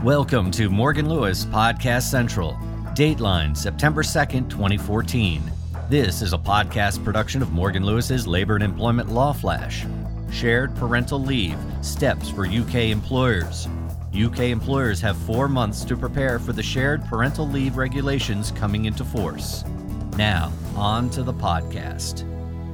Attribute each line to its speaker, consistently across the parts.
Speaker 1: Welcome to Morgan Lewis Podcast Central. Dateline, September 2nd, 2014. This is a podcast production of Morgan Lewis's Labor and Employment Law Flash. Shared parental leave, steps for UK employers. UK employers have 4 months to prepare for the shared parental leave regulations coming into force. Now, on to the podcast.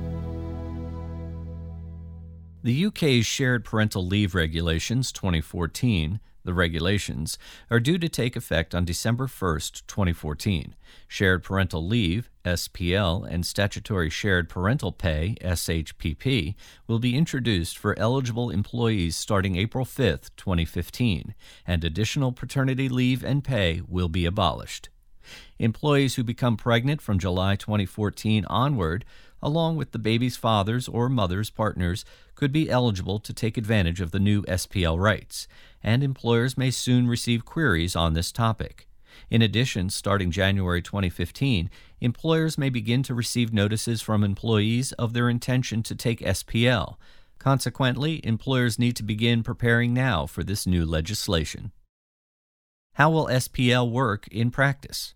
Speaker 1: The UK's Shared Parental Leave Regulations 2014, the regulations, are due to take effect on December 1st, 2014. Shared Parental Leave, SPL, and Statutory Shared Parental Pay, SHPP, will be introduced for eligible employees starting April 5th, 2015, and additional paternity leave and pay will be abolished. Employees who become pregnant from July 2014 onward, along with the baby's father's or mother's partners, could be eligible to take advantage of the new SPL rights, and employers may soon receive queries on this topic. In addition, starting January 2015, employers may begin to receive notices from employees of their intention to take SPL. Consequently, employers need to begin preparing now for this new legislation. How will SPL work in practice?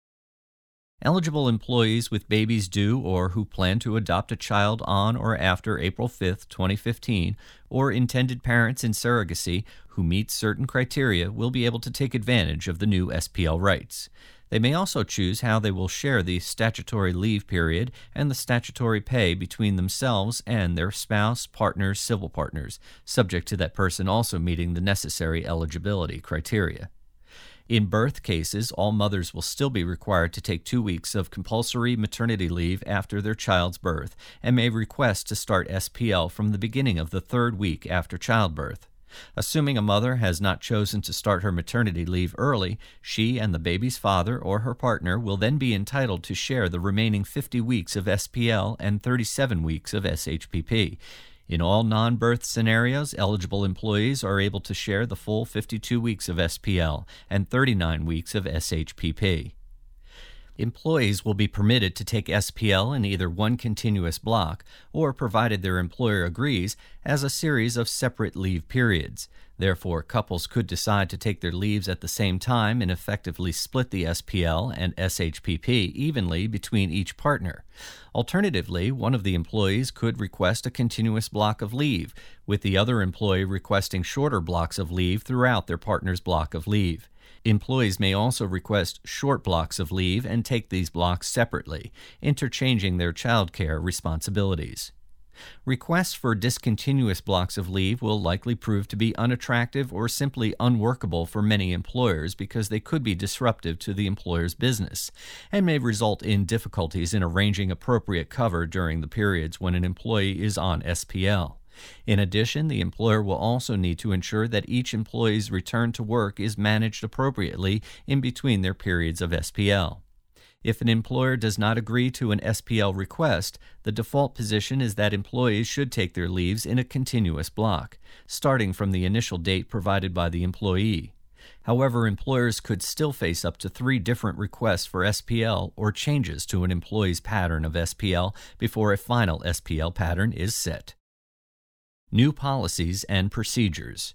Speaker 1: Eligible employees with babies due or who plan to adopt a child on or after April 5, 2015, or intended parents in surrogacy who meet certain criteria will be able to take advantage of the new SPL rights. They may also choose how they will share the statutory leave period and the statutory pay between themselves and their spouse, partners, civil partners, subject to that person also meeting the necessary eligibility criteria. In birth cases, all mothers will still be required to take 2 weeks of compulsory maternity leave after their child's birth and may request to start SPL from the beginning of the 3rd week after childbirth. Assuming a mother has not chosen to start her maternity leave early, she and the baby's father or her partner will then be entitled to share the remaining 50 weeks of SPL and 37 weeks of SHPP. In all non-birth scenarios, eligible employees are able to share the full 52 weeks of SPL and 39 weeks of SHPP. Employees will be permitted to take SPL in either one continuous block or, provided their employer agrees, as a series of separate leave periods. Therefore, couples could decide to take their leaves at the same time and effectively split the SPL and SHPP evenly between each partner. Alternatively, one of the employees could request a continuous block of leave, with the other employee requesting shorter blocks of leave throughout their partner's block of leave. Employees may also request short blocks of leave and take these blocks separately, interchanging their child care responsibilities. Requests for discontinuous blocks of leave will likely prove to be unattractive or simply unworkable for many employers because they could be disruptive to the employer's business and may result in difficulties in arranging appropriate cover during the periods when an employee is on SPL. In addition, the employer will also need to ensure that each employee's return to work is managed appropriately in between their periods of SPL. If an employer does not agree to an SPL request, the default position is that employees should take their leaves in a continuous block, starting from the initial date provided by the employee. However, employers could still face up to 3 different requests for SPL or changes to an employee's pattern of SPL before a final SPL pattern is set. New policies and procedures.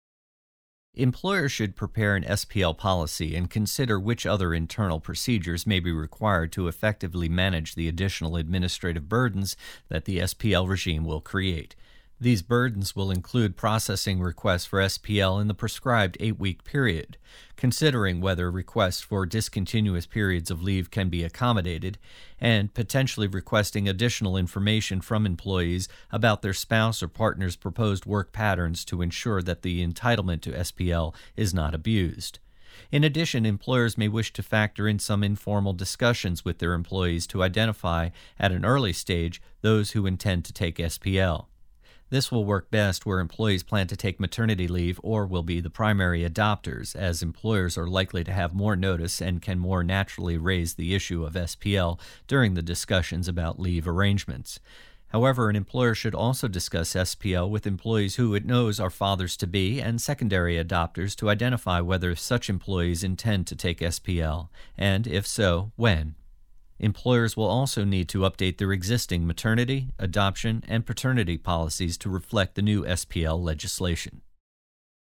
Speaker 1: Employers should prepare an SPL policy and consider which other internal procedures may be required to effectively manage the additional administrative burdens that the SPL regime will create. These burdens will include processing requests for SPL in the prescribed 8-week period, considering whether requests for discontinuous periods of leave can be accommodated, and potentially requesting additional information from employees about their spouse or partner's proposed work patterns to ensure that the entitlement to SPL is not abused. In addition, employers may wish to factor in some informal discussions with their employees to identify, at an early stage, those who intend to take SPL. This will work best where employees plan to take maternity leave or will be the primary adopters, as employers are likely to have more notice and can more naturally raise the issue of SPL during the discussions about leave arrangements. However, an employer should also discuss SPL with employees who it knows are fathers-to-be and secondary adopters to identify whether such employees intend to take SPL, and if so, when. Employers will also need to update their existing maternity, adoption, and paternity policies to reflect the new SPL legislation.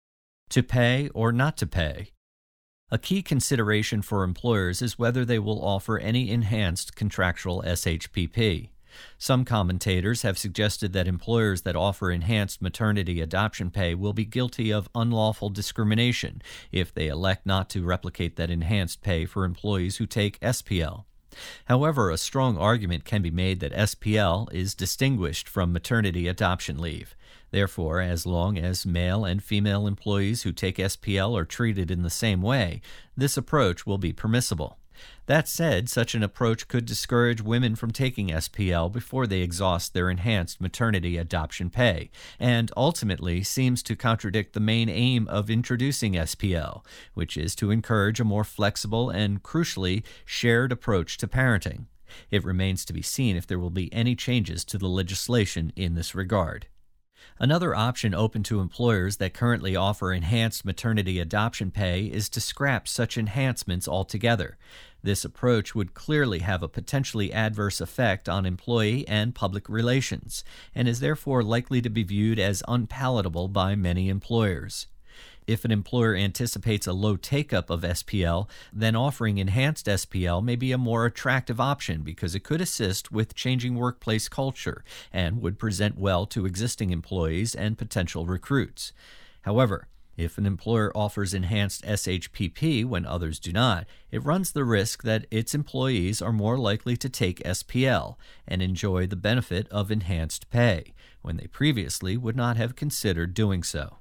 Speaker 1: To pay or not to pay. A key consideration for employers is whether they will offer any enhanced contractual SHPP. Some commentators have suggested that employers that offer enhanced maternity adoption pay will be guilty of unlawful discrimination if they elect not to replicate that enhanced pay for employees who take SPL. However, a strong argument can be made that SPL is distinguished from maternity adoption leave. Therefore, as long as male and female employees who take SPL are treated in the same way, this approach will be permissible. That said, such an approach could discourage women from taking SPL before they exhaust their enhanced maternity adoption pay, and ultimately seems to contradict the main aim of introducing SPL, which is to encourage a more flexible and, crucially, shared approach to parenting. It remains to be seen if there will be any changes to the legislation in this regard. Another option open to employers that currently offer enhanced maternity adoption pay is to scrap such enhancements altogether. This approach would clearly have a potentially adverse effect on employee and public relations, and is therefore likely to be viewed as unpalatable by many employers. If an employer anticipates a low take-up of SPL, then offering enhanced SPL may be a more attractive option because it could assist with changing workplace culture and would present well to existing employees and potential recruits. However, if an employer offers enhanced SHPP when others do not, it runs the risk that its employees are more likely to take SPL and enjoy the benefit of enhanced pay, when they previously would not have considered doing so.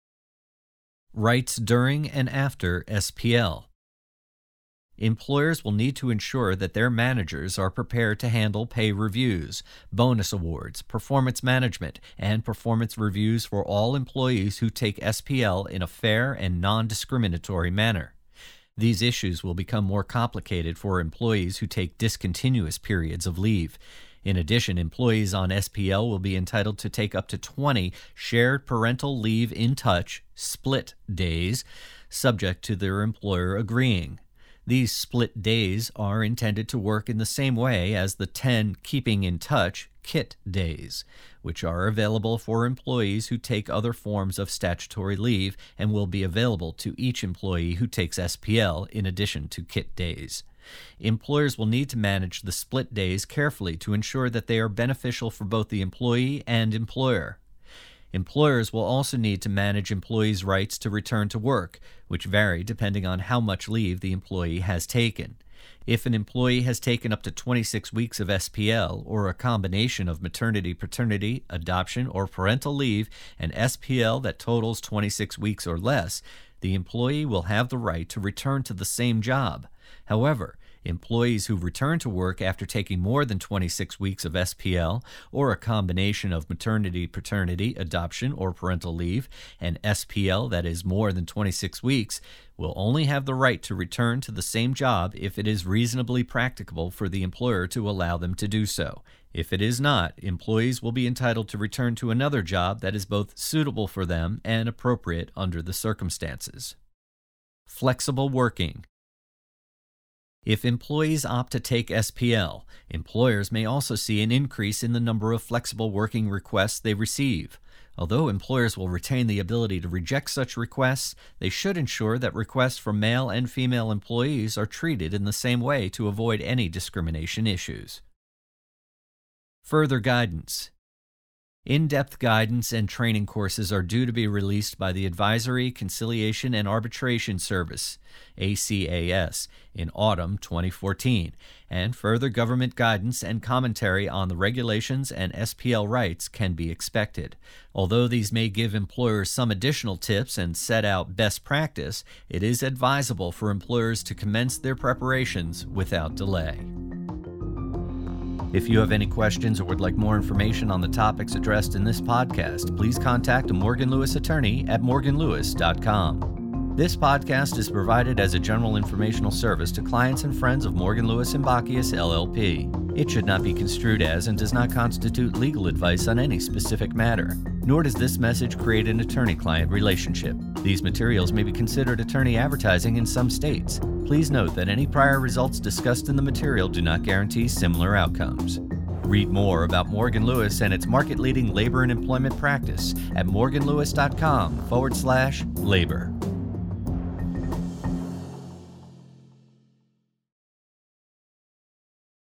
Speaker 1: Rights during and after SPL. Employers will need to ensure that their managers are prepared to handle pay reviews, bonus awards, performance management, and performance reviews for all employees who take SPL in a fair and non-discriminatory manner. These issues will become more complicated for employees who take discontinuous periods of leave. In addition, employees on SPL will be entitled to take up to 20 shared parental leave in touch split days, subject to their employer agreeing. These split days are intended to work in the same way as the 10 keeping in touch KIT days, which are available for employees who take other forms of statutory leave and will be available to each employee who takes SPL in addition to KIT days. Employers will need to manage the split days carefully to ensure that they are beneficial for both the employee and employer. Employers will also need to manage employees' rights to return to work, which vary depending on how much leave the employee has taken. If an employee has taken up to 26 weeks of SPL or a combination of maternity, paternity, adoption, or parental leave and SPL that totals 26 weeks or less, the employee will have the right to return to the same job. However, employees who return to work after taking more than 26 weeks of SPL or a combination of maternity, paternity, adoption, or parental leave and SPL that is more than 26 weeks will only have the right to return to the same job if it is reasonably practicable for the employer to allow them to do so. If it is not, employees will be entitled to return to another job that is both suitable for them and appropriate under the circumstances. Flexible working. If employees opt to take SPL, employers may also see an increase in the number of flexible working requests they receive. Although employers will retain the ability to reject such requests, they should ensure that requests from male and female employees are treated in the same way to avoid any discrimination issues. Further guidance. In-depth guidance and training courses are due to be released by the Advisory, Conciliation, and Arbitration Service, ACAS, in autumn 2014, and further government guidance and commentary on the regulations and SPL rights can be expected. Although these may give employers some additional tips and set out best practice, it is advisable for employers to commence their preparations without delay. If you have any questions or would like more information on the topics addressed in this podcast, please contact a Morgan Lewis attorney at morganlewis.com. This podcast is provided as a general informational service to clients and friends of Morgan Lewis & Bockius, LLP. It should not be construed as and does not constitute legal advice on any specific matter, nor does this message create an attorney-client relationship. These materials may be considered attorney advertising in some states. Please note that any prior results discussed in the material do not guarantee similar outcomes. Read more about Morgan Lewis and its market-leading labor and employment practice at morganlewis.com/labor.